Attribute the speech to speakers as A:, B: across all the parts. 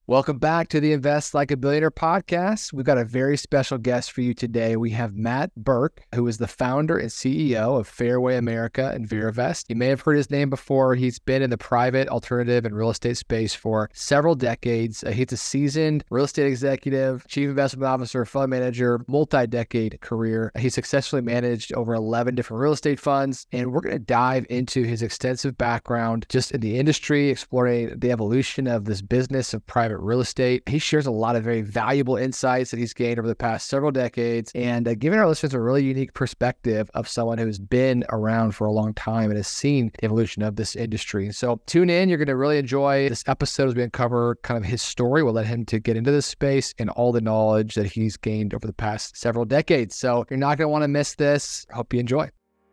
A: Welcome back to the Invest Like a Billionaire podcast. We've got a very special guest for you today. We have Matt Burke, who is the founder and CEO of Fairway America and VeraVest. You may have heard his name before. He's been in the private, alternative, and real estate space for several decades. He's a seasoned real estate executive, chief investment officer, fund manager, multi-decade career. He successfully managed over 11 different real estate funds, and we're going to dive into his extensive background just in the industry, exploring the evolution of this business of private real estate. He shares a lot of very valuable insights that he's gained over the past several decades and giving our listeners a really unique perspective of someone who's been around for a long time and has seen the evolution of this industry. So tune in. You're going to really enjoy this episode as we uncover kind of his story. We'll let him to get into this space and all the knowledge that he's gained over the past several decades. So you're not going to want to miss this. Hope you enjoy.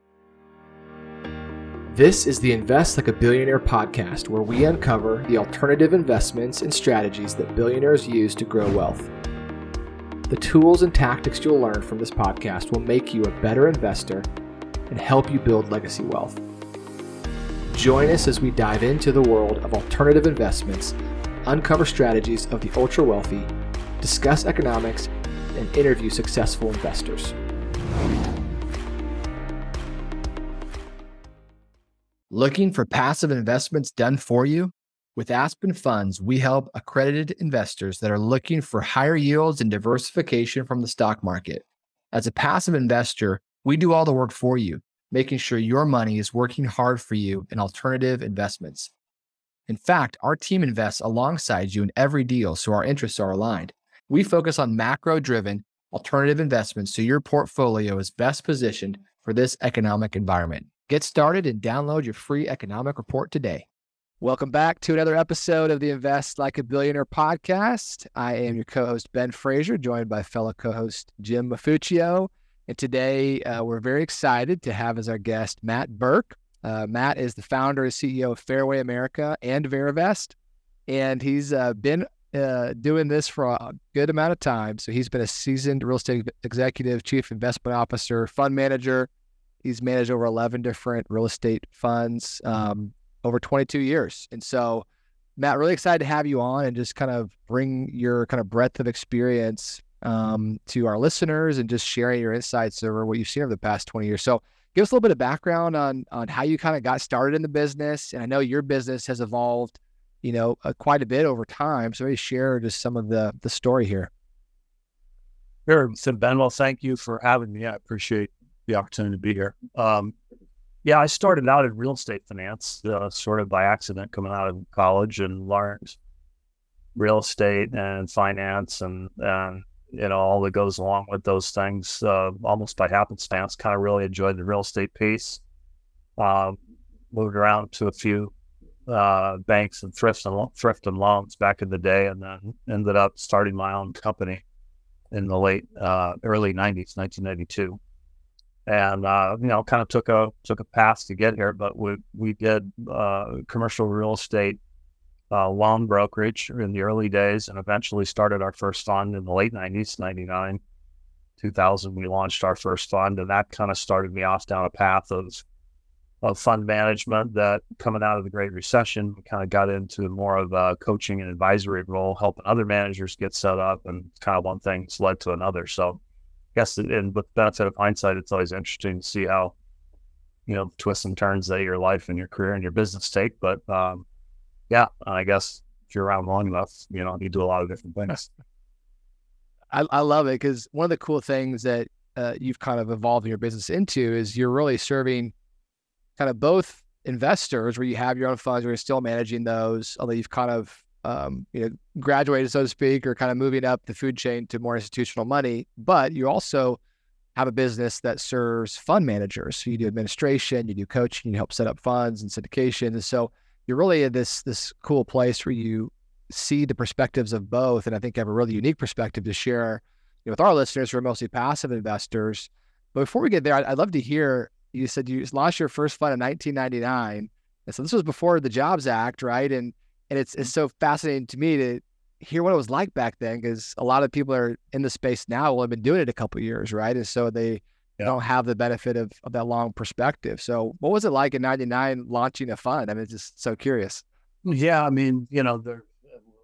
A: This is the Invest Like a Billionaire podcast, where we uncover the alternative investments and strategies that billionaires use to grow wealth. The tools and tactics you'll learn from this podcast will make you a better investor and help you build legacy wealth. Join us as we dive into the world of alternative investments, uncover strategies of the ultra wealthy, discuss economics, and interview successful investors. Looking for passive investments done for you? With Aspen Funds, we help accredited investors that are looking for higher yields and diversification from the stock market. As a passive investor, we do all the work for you, making sure your money is working hard for you in alternative investments. In fact, our team invests alongside you in every deal, so our interests are aligned. We focus on macro-driven alternative investments so your portfolio is best positioned for this economic environment. Get started and download your free economic report today. Welcome back to another episode of the Invest Like a Billionaire podcast. I am your co-host, Ben Frazier, joined by fellow co-host Jim Mafuccio. And today we're very excited to have as our guest Matt Burke. Matt is the founder and CEO of Fairway America and VeraVest. And he's been doing this for a good amount of time. So he's been a seasoned real estate executive, chief investment officer, fund manager. He's managed over 11 different real estate funds over 22 years. And so, Matt, really excited to have you on and just kind of bring your kind of breadth of experience to our listeners and just sharing your insights over what you've seen over the past 20 years. So give us a little bit of background on how you kind of got started in the business. And I know your business has evolved, quite a bit over time. So maybe share just some of the story here.
B: Sure. So Ben, well, thank you for having me. I appreciate the opportunity to be here. I started out in real estate finance, sort of by accident coming out of college, and learned real estate and finance and all that goes along with those things, almost by happenstance. Kind of really enjoyed the real estate piece. Moved around to a few banks and thrift and loans back in the day, and then ended up starting my own company in the early 90s, 1992. And, kind of took a path to get here, but we did commercial real estate loan brokerage in the early days, and eventually started our first fund in the late 90s, 99, 2000. We launched our first fund, and that kind of started me off down a path of fund management that, coming out of the Great Recession, we kind of got into more of a coaching and advisory role, helping other managers get set up, and kind of one thing's led to another. So I guess, and with the benefit of hindsight, it's always interesting to see how, twists and turns that your life and your career and your business take. But I guess if you're around long enough, you do a lot of different things.
A: I love it, because one of the cool things that you've kind of evolved your business into is you're really serving kind of both investors, where you have your own funds, where you're still managing those, although you've kind of graduated, so to speak, or kind of moving up the food chain to more institutional money. But you also have a business that serves fund managers. So you do administration, you do coaching, you help set up funds and syndication. And so you're really in this cool place where you see the perspectives of both. And I think you have a really unique perspective to share with our listeners who are mostly passive investors. But before we get there, I'd love to hear, you said you launched your first fund in 1999. And so this was before the Jobs Act, right? And it's so fascinating to me to hear what it was like back then, because a lot of people are in the space now will have been doing it a couple of years, right? And so they don't have the benefit of that long perspective. So what was it like in 99 launching a fund? I mean, just so curious.
B: Yeah, I mean,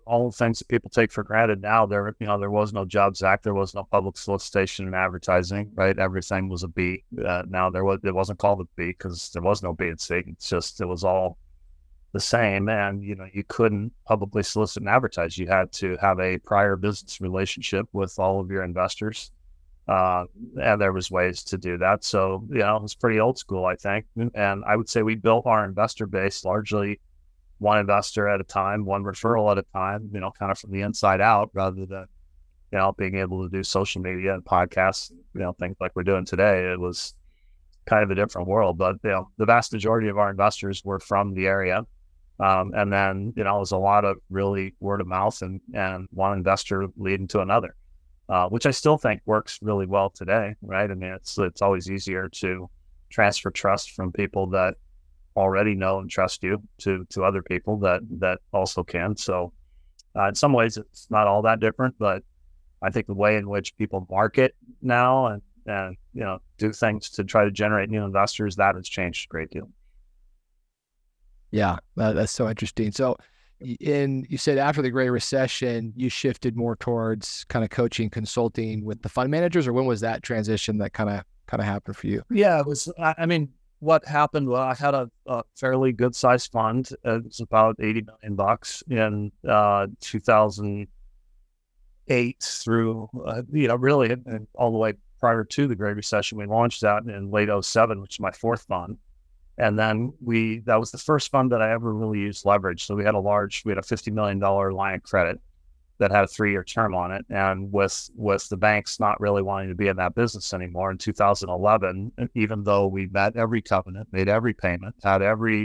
B: all the things that people take for granted now. There was no Jobs Act, there was no public solicitation and advertising, right? Everything was a B. Now it wasn't called a B because there was no B and C. It's just, it was all the same. And, you couldn't publicly solicit and advertise. You had to have a prior business relationship with all of your investors. And there was ways to do that. So, it was pretty old school, I think. And I would say we built our investor base largely one investor at a time, one referral at a time, kind of from the inside out, rather than, being able to do social media and podcasts, things like we're doing today. It was kind of a different world, but, the vast majority of our investors were from the area. And then, it was a lot of really word of mouth and one investor leading to another, which I still think works really well today, right? I mean, it's always easier to transfer trust from people that already know and trust you to other people that also can. So in some ways it's not all that different, but I think the way in which people market now and do things to try to generate new investors, that has changed a great deal.
A: Yeah, that's so interesting. So you said after the Great Recession, you shifted more towards kind of coaching, consulting with the fund managers, or when was that transition that kind of happened for you?
B: Yeah, it was, I mean, what happened, well, I had a fairly good sized fund. It was about $80 million in 2008 through, really and all the way prior to the Great Recession. We launched that in late 2007, which is my fourth fund. And then that was the first fund that I ever really used leverage. So we had a $50 million line of credit that had a 3-year term on it. And with the banks not really wanting to be in that business anymore in 2011, even though we met every covenant, made every payment, had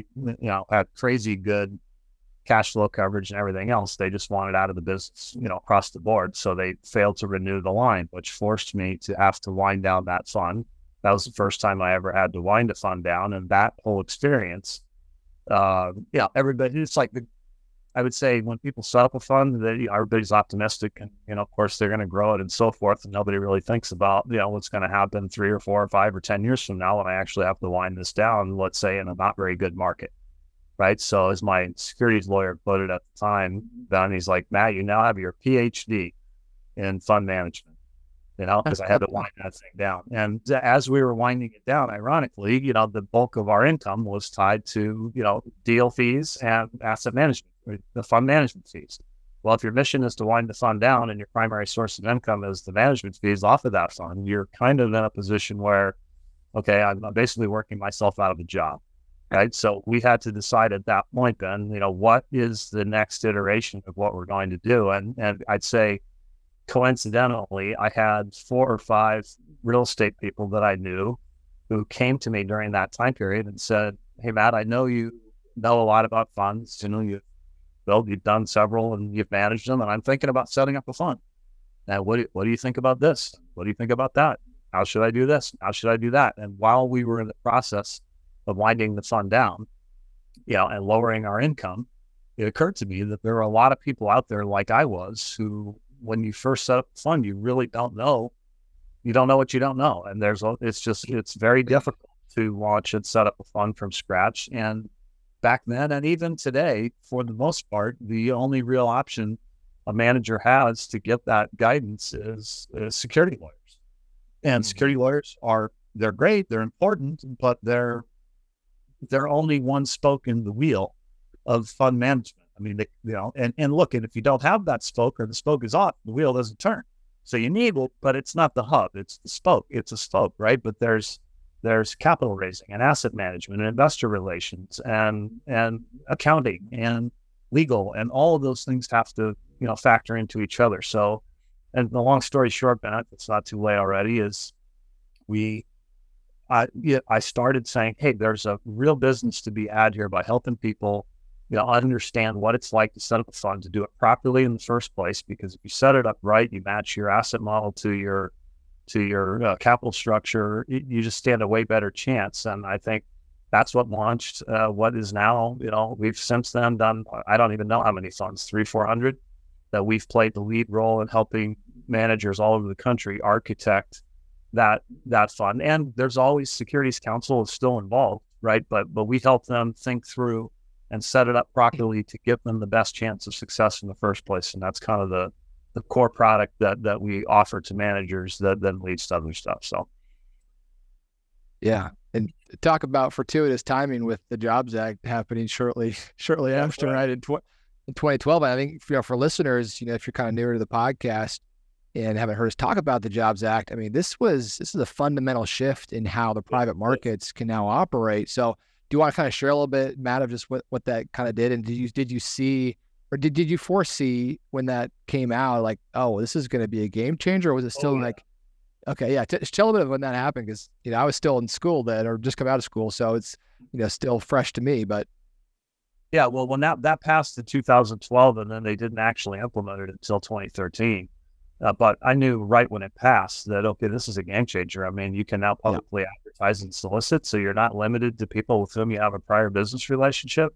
B: had crazy good cash flow coverage and everything else, they just wanted out of the business, across the board. So they failed to renew the line, which forced me to have to wind down that fund. That was the first time I ever had to wind a fund down. And that whole experience, everybody, it's like I would say when people set up a fund, everybody's optimistic and, of course they're going to grow it and so forth. And nobody really thinks about, what's going to happen 3 or 4 or 5 or 10 years from now when I actually have to wind this down, let's say in a not very good market. Right. So as my securities lawyer put it at the time, then he's like, Matt, you now have your PhD in fund management, because I had to wind that thing down. And as we were winding it down, ironically, the bulk of our income was tied to, deal fees and asset management, the fund management fees. Well, if your mission is to wind the fund down and your primary source of income is the management fees off of that fund, you're kind of in a position where, okay, I'm basically working myself out of a job. Right. So we had to decide at that point then, what is the next iteration of what we're going to do? And I'd say coincidentally, I had 4 or 5 real estate people that I knew who came to me during that time period and said, hey, Matt, I know you know a lot about funds. You've done several and you've managed them. And I'm thinking about setting up a fund. Now, what do you think about this? What do you think about that? How should I do this? How should I do that? And while we were in the process of winding the fund down, and lowering our income, it occurred to me that there are a lot of people out there like I was who, when you first set up a fund, you really don't know. You don't know what you don't know. And it's very difficult to launch and set up a fund from scratch. And back then, and even today, for the most part, the only real option a manager has to get that guidance is security lawyers. And security lawyers they're great, they're important, but they're only one spoke in the wheel of fund management. I mean, and look, and if you don't have that spoke or the spoke is off, the wheel doesn't turn. So you need it, but it's not the hub, it's the spoke. It's a spoke, right? But there's capital raising and asset management and investor relations and accounting and legal, and all of those things have to, factor into each other. So, and the long story short, Ben, it's not too late already, is I started saying, hey, there's a real business to be had here by helping people, understand what it's like to set up a fund, to do it properly in the first place. Because if you set it up right, you match your asset model to your capital structure, you just stand a way better chance. And I think that's what launched what is now, we've since then done, I don't even know how many funds, 300-400, that we've played the lead role in helping managers all over the country architect that fund. And there's always Securities Counsel is still involved, right? But we help them think through and set it up properly to give them the best chance of success in the first place. And that's kind of the core product that we offer to managers that then leads to other stuff. So,
A: yeah. And talk about fortuitous timing with the Jobs Act happening shortly after, right? In 2012. And I think, for listeners, if you're kind of newer to the podcast and haven't heard us talk about the Jobs Act, I mean, this is a fundamental shift in how the private markets can now operate. So do you want to kind of share a little bit, Matt, of just what that kind of did? And did you see, or did you foresee when that came out, like, oh, this is going to be a game changer? Or was it still okay, yeah. Tell a bit of when that happened, because, I was still in school then, or just come out of school. So it's, still fresh to me, but.
B: Yeah, well, when that passed in 2012, and then they didn't actually implement it until 2013. But I knew right when it passed that, okay, this is a game changer. I mean, you can now publicly advertise and solicit, so you're not limited to people with whom you have a prior business relationship.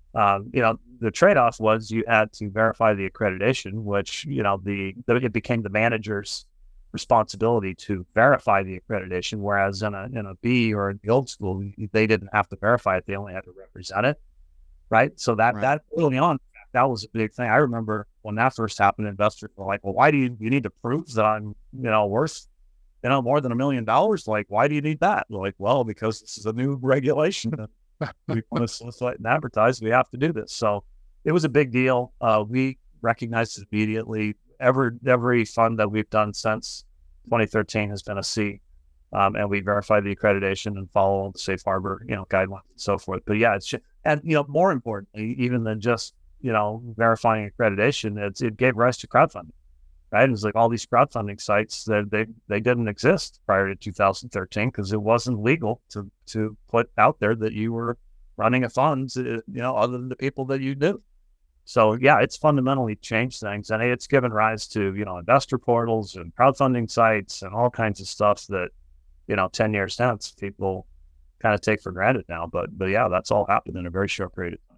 B: The trade-off was you had to verify the accreditation, which, it became the manager's responsibility to verify the accreditation, whereas in a B or in the old school, they didn't have to verify it; they only had to represent it. Right. So that early on, that was a big thing. I remember when that first happened, investors were like, well, why do you need to prove that I'm, worth, more than $1 million? Like, why do you need that? We're like, well, because this is a new regulation. We want to solicit and advertise. We have to do this. So it was a big deal. We recognized it immediately. Every fund that we've done since 2013 has been a C. And we verify the accreditation and follow the safe harbor, guidelines and so forth. But yeah, more importantly, even than just, verifying accreditation, it gave rise to crowdfunding, right? It was like all these crowdfunding sites that they didn't exist prior to 2013 because it wasn't legal to put out there that you were running a fund, other than the people that you knew. So yeah, it's fundamentally changed things, and it's given rise to, investor portals and crowdfunding sites and all kinds of stuff that, 10 years hence, people kind of take for granted now. But yeah, that's all happened in a very short period of time.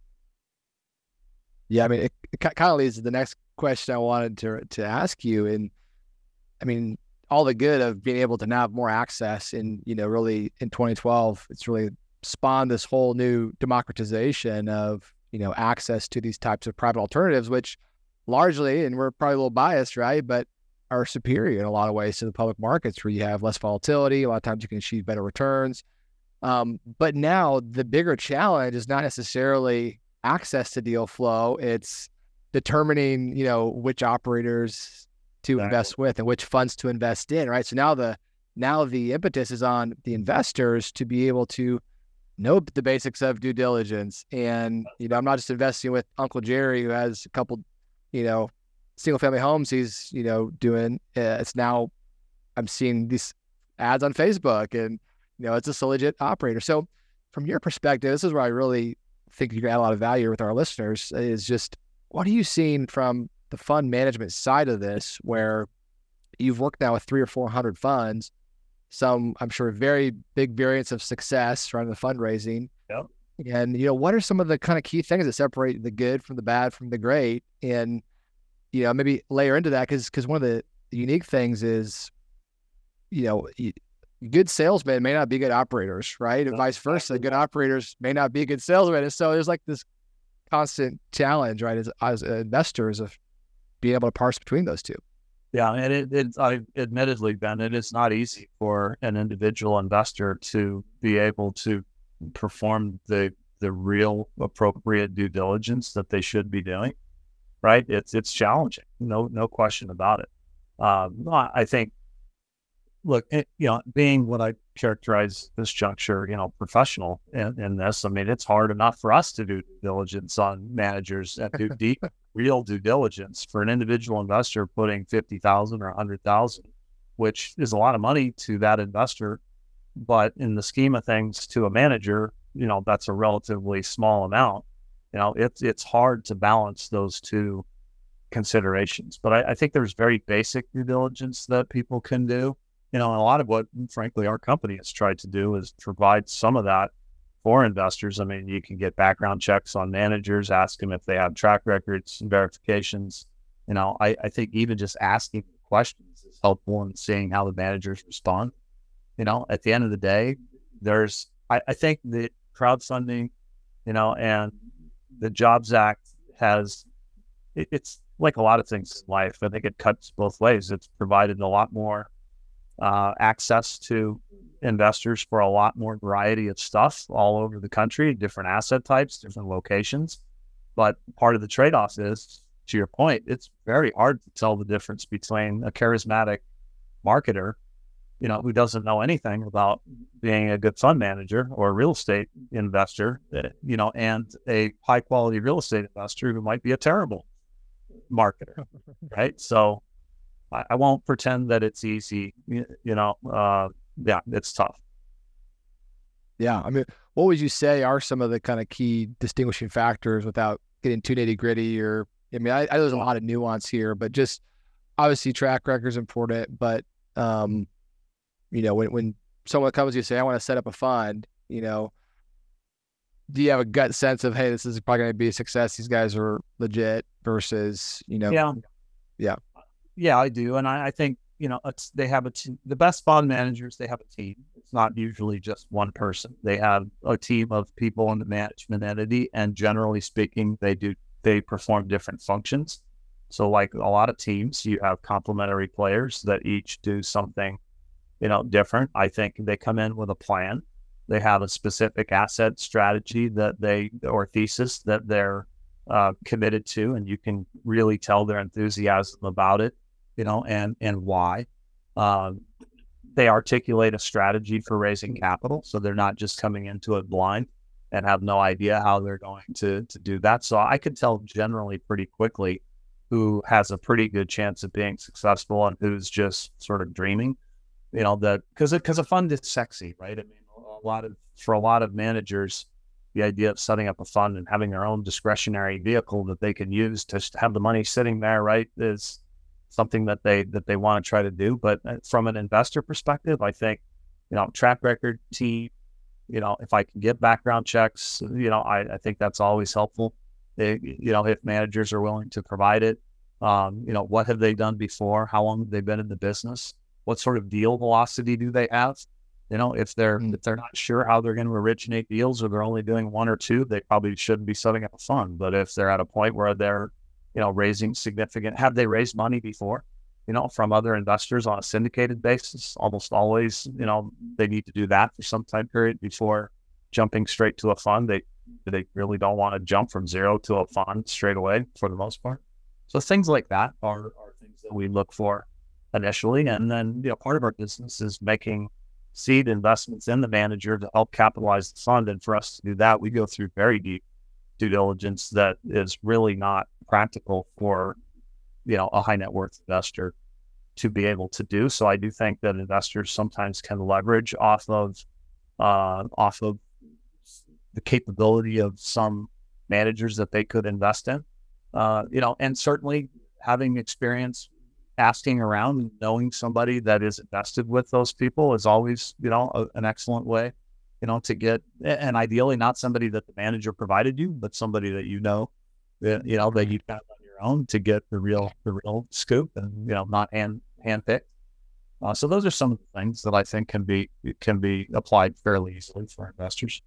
A: Yeah, I mean, it kind of leads to the next question I wanted to ask you. And I mean, all the good of being able to now have more access in, really in 2012, it's really spawned this whole new democratization of, access to these types of private alternatives, which largely, and we're probably a little biased, right, but are superior in a lot of ways to the public markets, where you have less volatility. A lot of times you can achieve better returns. But now the bigger challenge is not necessarily access to deal flow. It's determining, which operators to invest with and which funds to invest in, right? So now the impetus is on the investors to be able to know the basics of due diligence. And, I'm not just investing with Uncle Jerry, who has a couple, single family homes he's, doing. It's now I'm seeing these ads on Facebook, and, it's a legit operator. So from your perspective, this is where I really think you can add a lot of value with our listeners, is just, what are you seeing from the fund management side of this, where you've worked now with 300 or 400 funds, some, I'm sure, very big variants of success running the fundraising.
B: Yep.
A: And, what are some of the kind of key things that separate the good from the bad from the great? And, maybe layer into that, because one of the unique things is, good salesmen may not be good operators, right? And vice versa. Good operators may not be good salesmen. And so there's like this constant challenge, right, as investors, of being able to parse between those two.
B: Yeah, and admittedly, Ben, it is not easy for an individual investor to be able to perform the real appropriate due diligence that they should be doing, right? It's challenging, no question about it. I think, look, being what I characterize this juncture, professional in this, I mean, it's hard enough for us to do due diligence on managers and do deep, real due diligence. For an individual investor putting 50,000 or 100,000, which is a lot of money to that investor, but in the scheme of things to a manager, that's a relatively small amount. It's hard to balance those two considerations. But I think there's very basic due diligence that people can do. And a lot of what, frankly, our company has tried to do is provide some of that for investors. I mean, you can get background checks on managers, ask them if they have track records and verifications. I think even just asking questions is helpful in seeing how the managers respond. At the end of the day, I think that crowdfunding and the Jobs Act it's like a lot of things in life. I think it cuts both ways. It's provided a lot more access to investors for a lot more variety of stuff all over the country, different asset types, different locations. But part of the trade-off is, to your point, it's very hard to tell the difference between a charismatic marketer, who doesn't know anything about being a good fund manager or a real estate investor, and a high quality real estate investor who might be a terrible marketer, right? So I won't pretend that it's easy, yeah, it's tough.
A: Yeah. I mean, what would you say are some of the kind of key distinguishing factors without getting too nitty gritty? Or, I mean, I know there's a lot of nuance here, but just obviously track record is important. But, when someone comes to you and say, I want to set up a fund, do you have a gut sense of, hey, this is probably going to be a success? These guys are legit versus,
B: Yeah.
A: Yeah.
B: Yeah, I do. And I think, they have the best fund managers, they have a team. It's not usually just one person. They have a team of people in the management entity. And generally speaking, they perform different functions. So like a lot of teams, you have complementary players that each do something, different. I think they come in with a plan. They have a specific asset strategy or thesis that they're committed to, and you can really tell their enthusiasm about it, and why. They articulate a strategy for raising capital, so they're not just coming into it blind and have no idea how they're going to do that. So I could tell generally pretty quickly who has a pretty good chance of being successful and who's just sort of dreaming, that because a fund is sexy, right? I mean, for a lot of managers, the idea of setting up a fund and having their own discretionary vehicle that they can use to have the money sitting there, right, is something that they want to try to do. But from an investor perspective, I think, track record, team, if I can get background checks, I think that's always helpful. If managers are willing to provide it, what have they done before? How long have they been in the business? What sort of deal velocity do they have? If they're not sure how they're going to originate deals, or they're only doing one or two, they probably shouldn't be setting up a fund. But if they're at a point where they're, raising have they raised money before, from other investors on a syndicated basis? Almost always, they need to do that for some time period before jumping straight to a fund. They really don't want to jump from zero to a fund straight away for the most part. So things like that are things that we look for initially. And then, part of our business is making seed investments in the manager to help capitalize the fund. And for us to do that, we go through very deep due diligence that is really not practical for, a high net worth investor to be able to do. So I do think that investors sometimes can leverage off of the capability of some managers that they could invest in, and certainly having experience asking around and knowing somebody that is invested with those people is always, an excellent way, to get, and ideally not somebody that the manager provided you, but somebody that that you've got on your own to get the real scoop and, not handpicked. So those are some of the things that I think can be applied fairly easily for investors.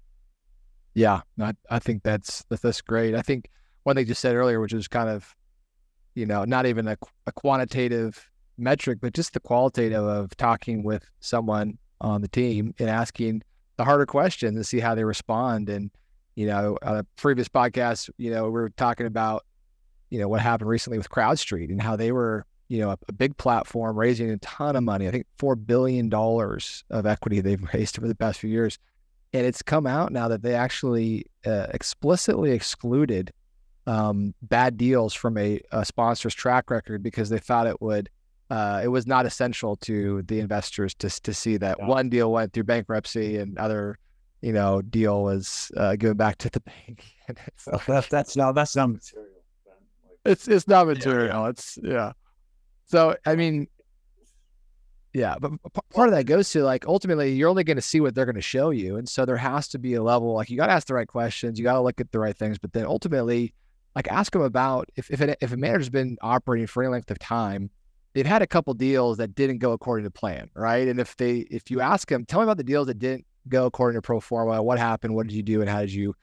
A: Yeah, I think that's great. I think one thing you said earlier, which is kind of, not even a quantitative metric, but just the qualitative of talking with someone on the team and asking the harder questions to see how they respond. And, on a previous podcast, we were talking about, what happened recently with CrowdStreet and how they were, a big platform raising a ton of money. I think $4 billion of equity they've raised over the past few years. And it's come out now that they actually explicitly excluded bad deals from a sponsor's track record because they thought it was not essential to the investors to see that one deal went through bankruptcy and other, deal was given back to the bank.
B: So that's not material.
A: It's not material. It's So, I mean, yeah, but part of that goes to like, ultimately you're only going to see what they're going to show you. And so there has to be a level, like you got to ask the right questions, you got to look at the right things, but then ultimately like ask them about if a manager's been operating for any length of time, they've had a couple deals that didn't go according to plan, right? And if you ask them, tell me about the deals that didn't go according to pro forma, what happened, what did you do, and how did you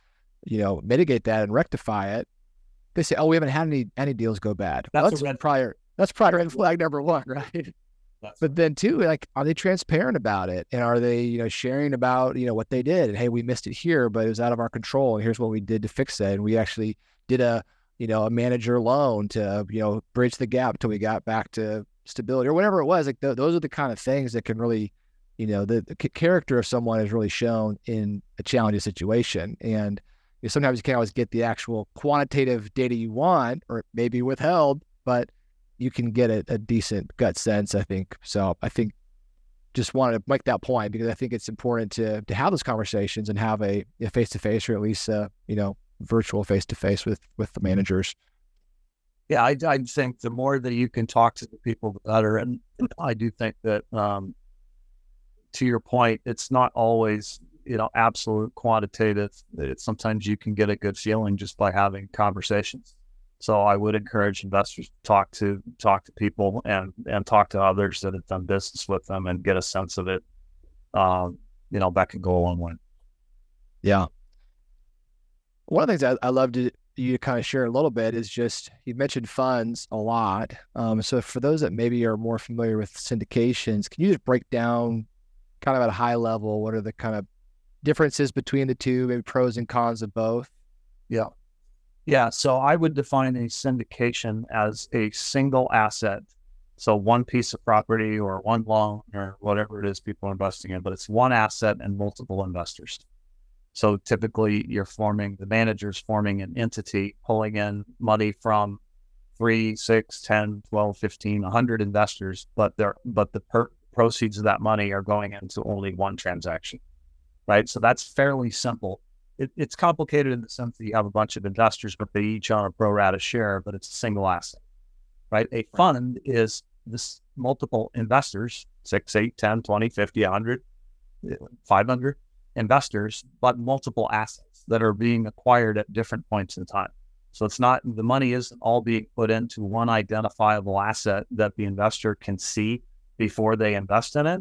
A: mitigate that and rectify it, they say, "Oh, we haven't had any deals go bad." That's probably red flag number one, right? But then two, like, are they transparent about it? And are they, sharing about, what they did? And hey, we missed it here, but it was out of our control. And here's what we did to fix it. And we actually did a manager loan to, bridge the gap till we got back to stability or whatever it was. Like those are the kind of things that can really, the character of someone is really shown in a challenging situation. And sometimes you can't always get the actual quantitative data you want, or it may be withheld, but you can get a decent gut sense, I think. So I think just wanted to make that point because I think it's important to have those conversations and have a face-to-face, or at least virtual face-to-face with the managers.
B: Yeah, I think the more that you can talk to the people, the better. And I do think that, to your point, it's not always, absolute quantitative. Sometimes you can get a good feeling just by having conversations. So I would encourage investors to talk to people and talk to others that have done business with them and get a sense of it. That can go a long way.
A: Yeah. One of the things I love you to kind of share a little bit is just, you mentioned funds a lot. So for those that maybe are more familiar with syndications, can you just break down kind of at a high level, what are the kind of differences between the two, maybe pros and cons of both?
B: Yeah. Yeah. So I would define a syndication as a single asset. So one piece of property or one loan or whatever it is people are investing in, but it's one asset and multiple investors. So typically the manager's forming an entity, pulling in money from 3, 6, 10, 12, 15, 100 investors, but the proceeds of that money are going into only one transaction, right? So that's fairly simple. It's complicated in the sense that you have a bunch of investors, but they each own a pro rata share, but it's a single asset, right? A fund is this multiple investors, 6, 8, 10, 20, 50, 100, 500 investors, but multiple assets that are being acquired at different points in time. So it's not, the money isn't all being put into one identifiable asset that the investor can see before they invest in it.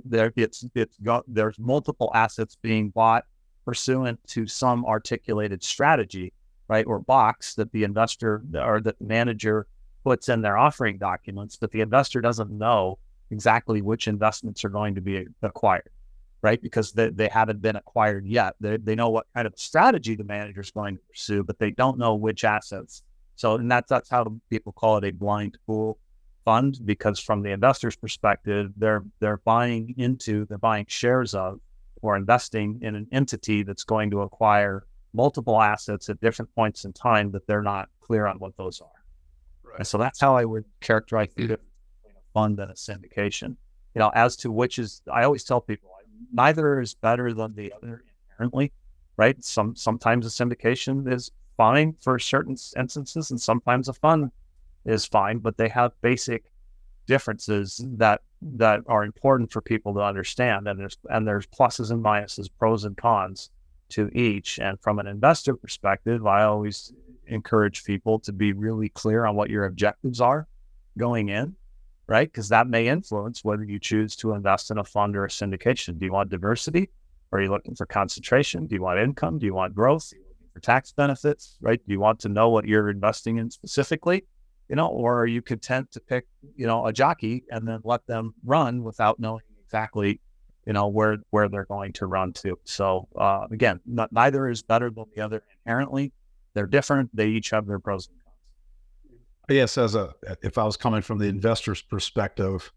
B: There's multiple assets being bought pursuant to some articulated strategy, right, or box that the investor or that the manager puts in their offering documents, but the investor doesn't know exactly which investments are going to be acquired, right? Because they haven't been acquired yet. They know what kind of strategy the manager is going to pursue, but they don't know which assets. So, and that's how people call it a blind pool fund, because from the investor's perspective, they're buying shares of or investing in an entity that's going to acquire multiple assets at different points in time that they're not clear on what those are. Right. And so that's how I would characterize the difference between a fund and a syndication. As to which is, I always tell people, neither is better than the other inherently, right? Sometimes a syndication is fine for certain instances, and sometimes a fund is fine, but they have basic differences that are important for people to understand. And there's pluses and minuses, pros and cons to each. And from an investor perspective, I always encourage people to be really clear on what your objectives are going in, right? Because that may influence whether you choose to invest in a fund or a syndication. Do you want diversity? Or are you looking for concentration? Do you want income? Do you want growth? Are you looking for tax benefits, right? Do you want to know what you're investing in specifically? Or are you content to pick, a jockey and then let them run without knowing exactly, where they're going to run to? So again, neither is better than the other inherently. They're different. They each have their pros and cons.
C: Yes, if I was coming from the investor's perspective,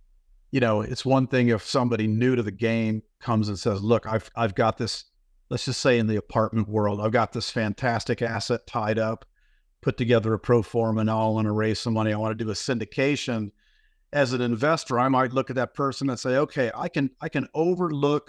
C: it's one thing if somebody new to the game comes and says, "Look, I've got this." Let's just say in the apartment world, I've got this fantastic asset tied up. Put together a pro forma, now I want to raise some money. I want to do a syndication. As an investor, I might look at that person and say, okay, I can overlook,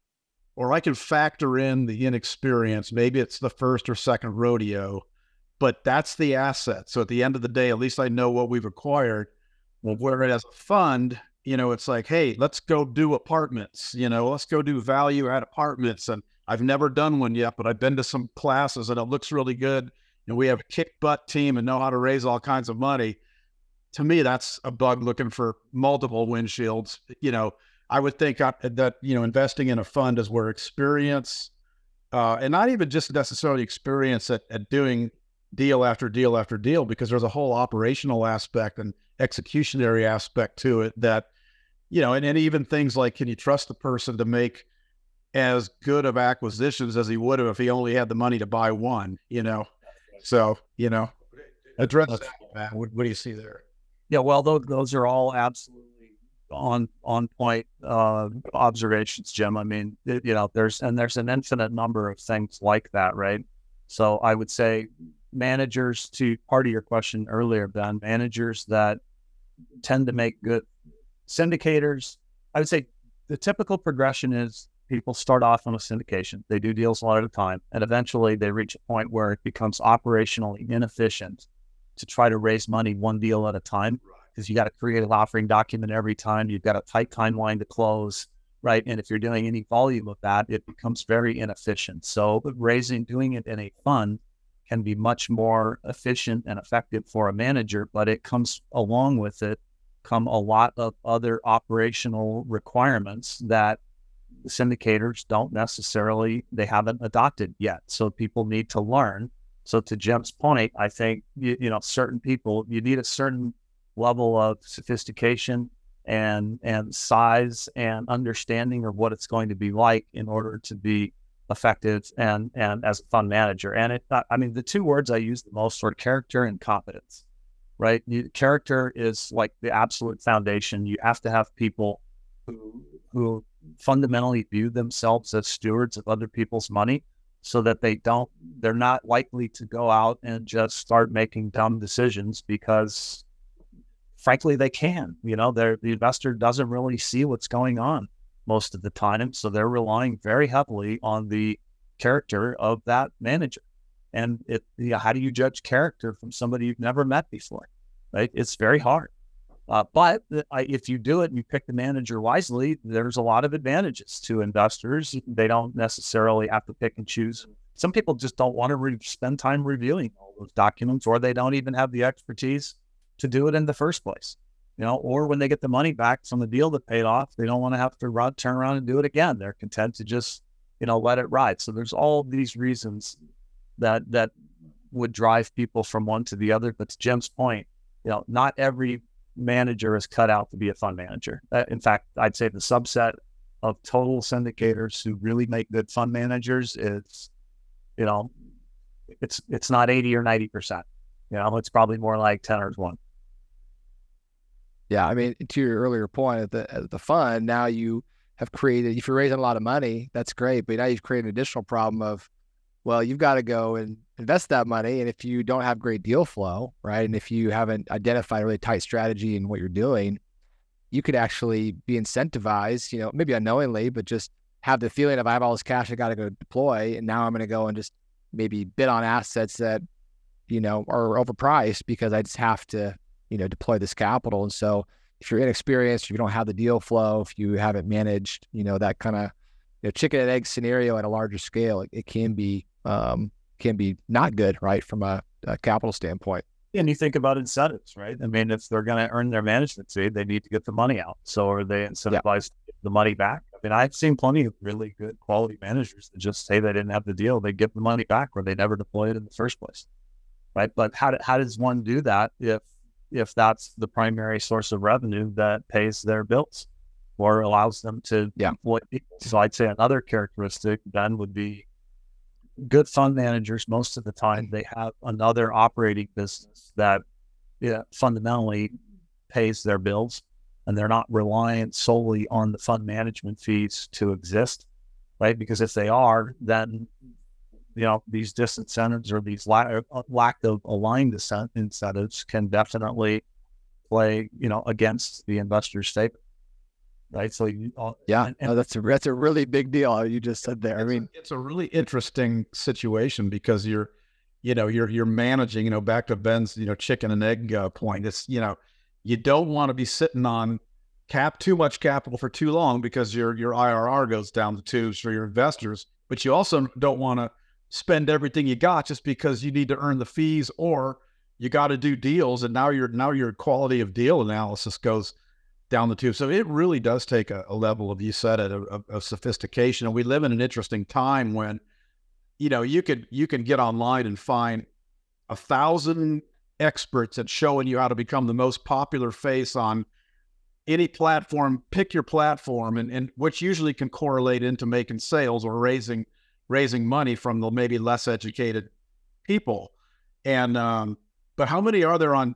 C: or I can factor in the inexperience. Maybe it's the first or second rodeo, but that's the asset. So at the end of the day, at least I know what we've acquired. Well, whereas a fund, it's like, hey, let's go do apartments, let's go do value add apartments. And I've never done one yet, but I've been to some classes and it looks really good. And we have a kick butt team and know how to raise all kinds of money. To me, that's a bug looking for multiple windshields. I would think that, investing in a fund is where experience, and not even just necessarily experience at doing deal after deal after deal, because there's a whole operational aspect and executionary aspect to it that, and even things like, can you trust the person to make as good of acquisitions as he would have if he only had the money to buy one, So, address that, Matt. What do you see there?
B: Yeah, well, those are all absolutely on point observations, Jim. I mean, there's an infinite number of things like that, right? So I would say managers, to part of your question earlier, Ben, managers that tend to make good syndicators. I would say the typical progression is people start off on a syndication. They do deals a lot at a time, and eventually they reach a point where it becomes operationally inefficient to try to raise money one deal at a time, because you got to create an offering document every time. You've got a tight timeline to close, right? And if you're doing any volume of that, it becomes very inefficient. So doing it in a fund can be much more efficient and effective for a manager, but it comes along with it come a lot of other operational requirements that the syndicators they haven't adopted yet. So people need to learn. So to Jim's point, I think, certain people, you need a certain level of sophistication and size and understanding of what it's going to be like in order to be effective and as a fund manager. And the two words I use the most are character and competence, right? Character is like the absolute foundation. You have to have people who fundamentally view themselves as stewards of other people's money, so that they're not likely to go out and just start making dumb decisions, because frankly, they can. The investor doesn't really see what's going on most of the time. So they're relying very heavily on the character of that manager. And how do you judge character from somebody you've never met before, right? It's very hard. But if you do it and you pick the manager wisely, there's a lot of advantages to investors. They don't necessarily have to pick and choose. Some people just don't want to spend time reviewing all those documents, or they don't even have the expertise to do it in the first place. Or when they get the money back from the deal that paid off, they don't want to have to turn around and do it again. They're content to just, let it ride. So there's all these reasons that would drive people from one to the other. But to Jim's point, not every manager is cut out to be a fund manager. In fact, I'd say the subset of total syndicators who really make good fund managers is, it's not 80 or 90%. It's probably more like 10 or 1.
A: Yeah, I mean, to your earlier point, at the fund, now you have created, if you're raising a lot of money, that's great, but now you've created an additional problem of, well, you've got to go and invest that money. And if you don't have great deal flow, right, and if you haven't identified a really tight strategy in what you're doing, you could actually be incentivized, maybe unknowingly, but just have the feeling of, I have all this cash I got to go deploy, and now I'm going to go and just maybe bid on assets that, are overpriced because I just have to, deploy this capital. And so if you're inexperienced, if you don't have the deal flow, if you haven't managed, that kind of chicken and egg scenario at a larger scale, it can be not good, right, from a capital standpoint.
B: And you think about incentives, right? I mean, if they're going to earn their management fee, they need to get the money out. So are they incentivized to get the money back? I mean, I've seen plenty of really good quality managers that just say they didn't have the deal. They give the money back, or they never deploy it in the first place, right? But how does one do that if that's the primary source of revenue that pays their bills or allows them to deploy people? So I'd say another characteristic then would be good fund managers. Most of the time, they have another operating business that fundamentally pays their bills, and they're not reliant solely on the fund management fees to exist, right? Because if they are, then these disincentives or these lack of aligned incentives can definitely play against the investor's favor. Right. So
A: that's a really big deal. You just said there.
C: It's a really interesting situation because you're managing, back to Ben's, chicken and egg point. It's, you don't want to be sitting on too much capital for too long because your IRR goes down the tubes for your investors, but you also don't want to spend everything you got just because you need to earn the fees, or you got to do deals. And now your quality of deal analysis goes down the tube. So it really does take a level of, you said it, of sophistication. And we live in an interesting time when, you can get online and find 1,000 experts at showing you how to become the most popular face on any platform. Pick your platform, and which usually can correlate into making sales or raising money from the maybe less educated people. And but how many are there on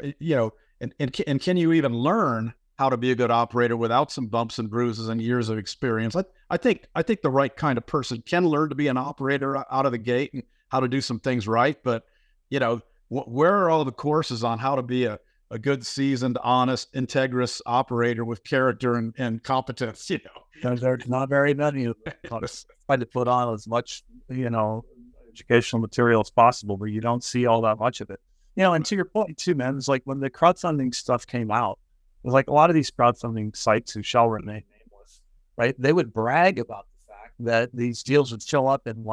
C: and can you even learn how to be a good operator without some bumps and bruises and years of experience? I think the right kind of person can learn to be an operator out of the gate and how to do some things right. But where are all the courses on how to be a good, seasoned, honest, integrous operator with character and competence?
B: There's not very many of them. Try to put on as much, educational material as possible, but you don't see all that much of it. And to your point too, man, it's like when the crowdfunding stuff came out, it was like a lot of these crowdfunding sites who shall remain nameless, right? They would brag about the fact that these deals would show up in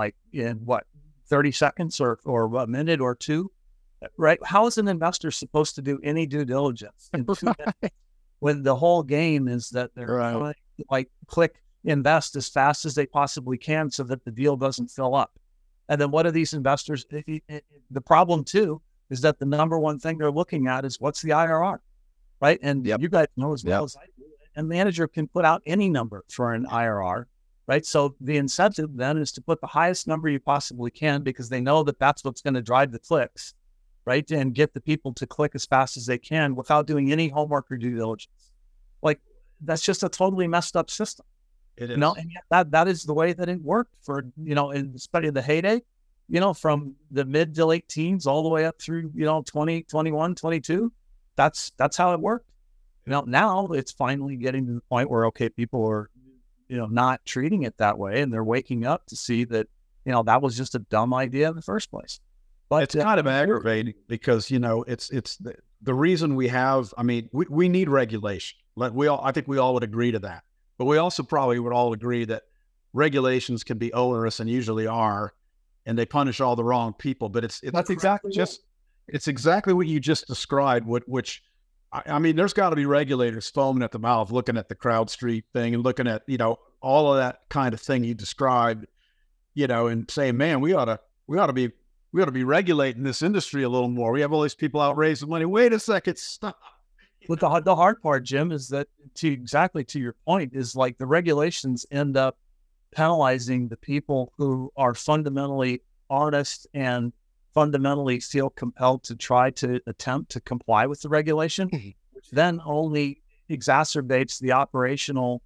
B: 30 seconds or a minute or two, right? How is an investor supposed to do any due diligence in 2 minutes when the whole game is that they're trying to click invest as fast as they possibly can so that the deal doesn't fill up? And then what are these investors? The problem too is that the number one thing they're looking at is what's the IRR, right? And you guys know as well as I do, a manager can put out any number for an IRR, right? So the incentive then is to put the highest number you possibly can because they know that that's what's going to drive the clicks, right? And get the people to click as fast as they can without doing any homework or due diligence. That's just a totally messed up system.
C: It is.
B: And yet that is the way that it worked for, especially the heyday, from the mid to late teens all the way up through, 20, 21, 22. That's how it worked. Now it's finally getting to the point where, okay, people are, not treating it that way. And they're waking up to see that, that was just a dumb idea in the first place. But
C: it's kind of aggravating because, it's the reason we have, we need regulation. I think we all would agree to that. But we also probably would all agree that regulations can be onerous and usually are, and they punish all the wrong people. But
B: that's exactly
C: it's exactly what you just described. Which there's got to be regulators foaming at the mouth, looking at the CrowdStreet thing and looking at all of that kind of thing you described, and saying, man, we ought to be regulating this industry a little more. We have all these people out raising money. Wait a second, stop.
B: But the hard part, Jim, is that exactly to your point is the regulations end up penalizing the people who are fundamentally honest and fundamentally feel compelled to try to attempt to comply with the regulation, which then only exacerbates the operational,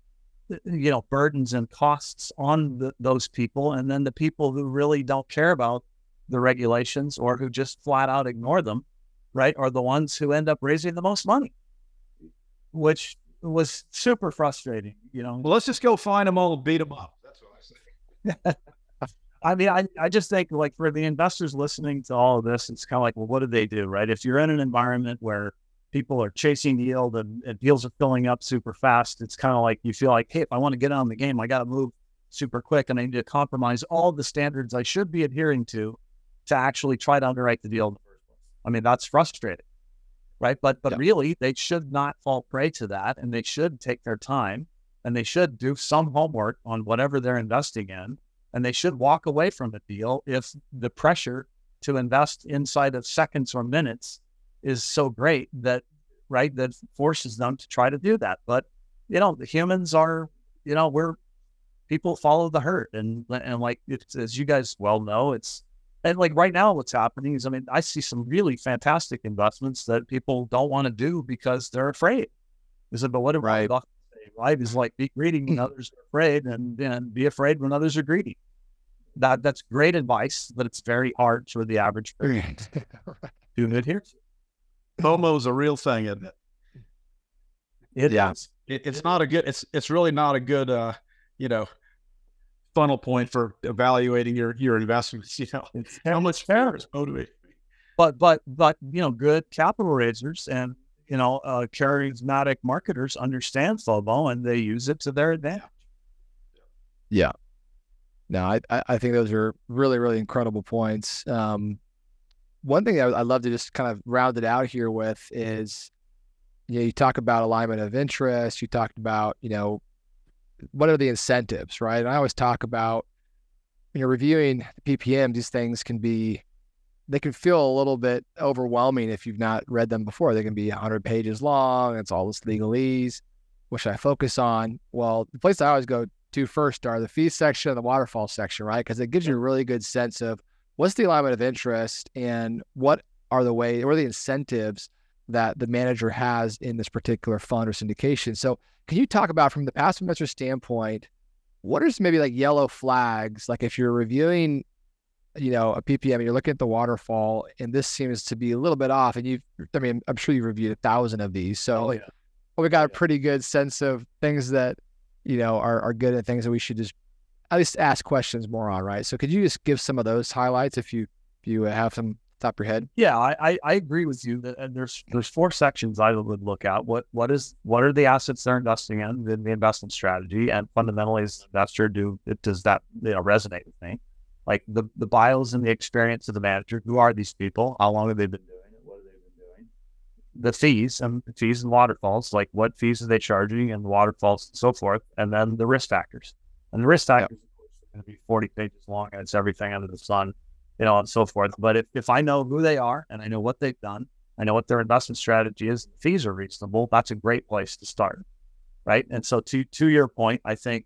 B: burdens and costs on those people. And then the people who really don't care about the regulations or who just flat out ignore them, right, are the ones who end up raising the most money, which was super frustrating, Well,
C: let's just go find them all and beat them up. That's what I say.
B: I just think for the investors listening to all of this, it's kind of well, what do they do, right? If you're in an environment where people are chasing yield and deals are filling up super fast, it's kind of you feel hey, if I want to get on the game, I got to move super quick and I need to compromise all the standards I should be adhering to actually try to underwrite the deal in the first place. That's frustrating. Right. But really, they should not fall prey to that. And they should take their time and they should do some homework on whatever they're investing in. And they should walk away from a deal if the pressure to invest inside of seconds or minutes is so great that forces them to try to do that. But, the humans are, people follow the herd. And it's, as you guys well know, and right now, what's happening is, I see some really fantastic investments that people don't want to do because they're afraid. They said, but what did Warren Buffett say? Right? Is be greedy when others are afraid, and be afraid when others are greedy. That's great advice, but it's very hard for the average person to adhere to.
C: FOMO is a real thing, isn't it?
B: It is.
C: It's not a good. It's really not a good. Funnel point for evaluating your investments.
B: It's
C: how much fair is motivating.
B: But good capital raisers and charismatic marketers understand FOMO and they use it to their advantage.
A: Yeah. No, I think those are really, really incredible points. One thing I'd love to just kind of round it out here with is, you talk about alignment of interest. You talked about, what are the incentives, right? And I always talk about, when you're reviewing the PPM, these things they can feel a little bit overwhelming if you've not read them before. They can be 100 pages long. It's all this legalese. What should I focus on? Well, the place I always go to first are the fees section and the waterfall section, right? Because it gives you a really good sense of what's the alignment of interest and what are the incentives that the manager has in this particular fund or syndication. So can you talk about, from the passive investor standpoint, what are maybe like yellow flags? Like if you're reviewing, a PPM and you're looking at the waterfall and this seems to be a little bit off, and I'm sure you've reviewed 1,000 of these. So we got a pretty good sense of things that, are good and things that we should just at least ask questions more on, right? So could you just give some of those highlights if you have some top of your head?
B: Yeah, I agree with you. And there's 4 sections I would look at. What are the assets they're investing in, the investment strategy, and fundamentally as an investor, does that resonate with me? Like the bios and the experience of the manager. Who are these people? How long have they been doing it? What have they been doing? The fees and waterfalls, like what fees are they charging and the waterfalls and so forth. And then the risk factors. And the risk factors, of course, are going to be 40 pages long, and it's everything under the sun, and so forth. But if I know who they are and I know what they've done, I know what their investment strategy is, the fees are reasonable, that's a great place to start, right? And so to your point, I think,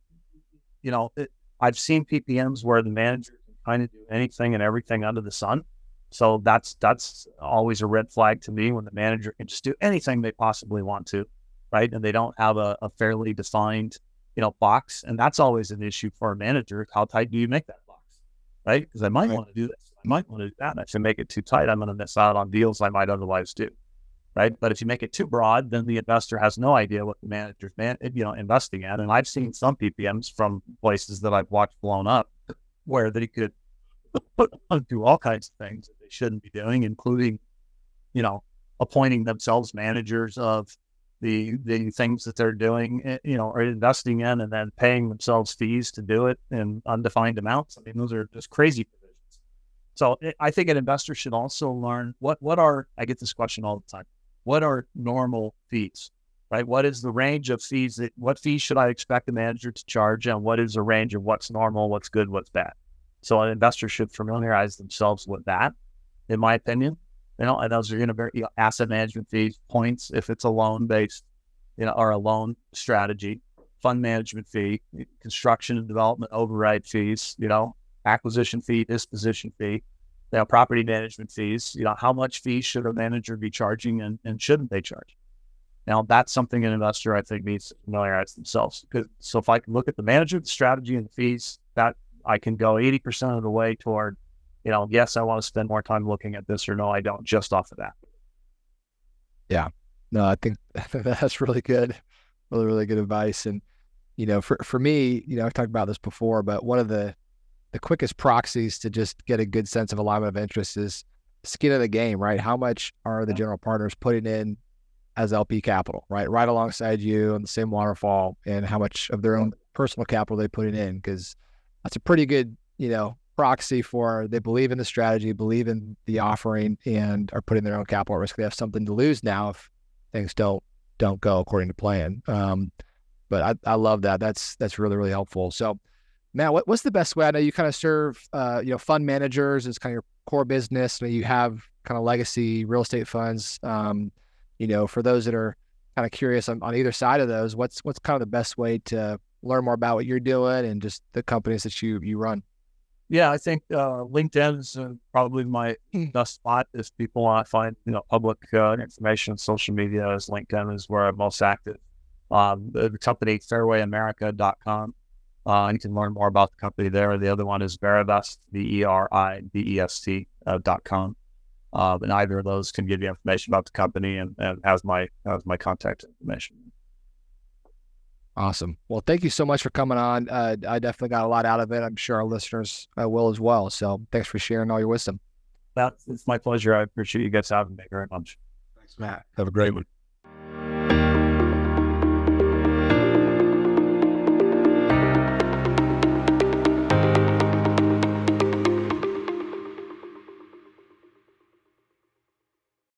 B: I've seen PPMs where the manager can kind of do anything and everything under the sun. So that's always a red flag to me, when the manager can just do anything they possibly want to, right? And they don't have a fairly defined, box. And that's always an issue for a manager. How tight do you make that box, right? Because I might want to do this, I might want to do that. And if I make it too tight, I'm going to miss out on deals I might otherwise do, right? But if you make it too broad, then the investor has no idea what the manager's investing at. And I've seen some PPMs from places that I've watched blown up, where they could do all kinds of things that they shouldn't be doing, including, appointing themselves managers of the things that they're doing, or investing in, and then paying themselves fees to do it in undefined amounts. I mean, those are just crazy provisions. So I think an investor should also learn I get this question all the time. What are normal fees, right? What is the range of fees what fees should I expect a manager to charge? And what is the range of what's normal, what's good, what's bad? So an investor should familiarize themselves with that, in my opinion. And those are going to vary. Asset management fees, points, if it's a loan-based, or a loan strategy, fund management fee, construction and development override fees, acquisition fee, disposition fee, property management fees. How much fees should a manager be charging, and shouldn't they charge? Now, that's something an investor, I think, needs to familiarize themselves. So if I can look at the manager, the strategy, and the fees, that I can go 80% of the way toward, yes, I want to spend more time looking at this, or no, I don't, just off of that.
A: Yeah, no, I think that's really good. Really, really good advice. And, for me, I've talked about this before, but one of the quickest proxies to just get a good sense of alignment of interest is skin of the game, right? How much are the general partners putting in as LP capital, right alongside you on the same waterfall, and how much of their own personal capital they put in? Because that's a pretty good, proxy for they believe in the strategy, believe in the offering, and are putting their own capital at risk. They have something to lose now if things don't go according to plan. But I love that. That's really, really helpful. So, Matt, what's the best way? I know you kind of serve, fund managers as kind of your core business. You have kind of legacy real estate funds. For those that are kind of curious on either side of those, what's kind of the best way to learn more about what you're doing and just the companies that you run?
B: Yeah, I think LinkedIn is probably my best spot. If people want to find public information on social media, as LinkedIn is where I'm most active. The company fairwayamerica.com. You can learn more about the company there. The other one is Verivest, VERIBEST.com. And either of those can give you information about the company and has my contact information.
A: Awesome. Well, thank you so much for coming on. I definitely got a lot out of it. I'm sure our listeners will as well. So thanks for sharing all your wisdom.
B: It's my pleasure. I appreciate you guys having me very much.
C: Thanks, Matt. Have a great one.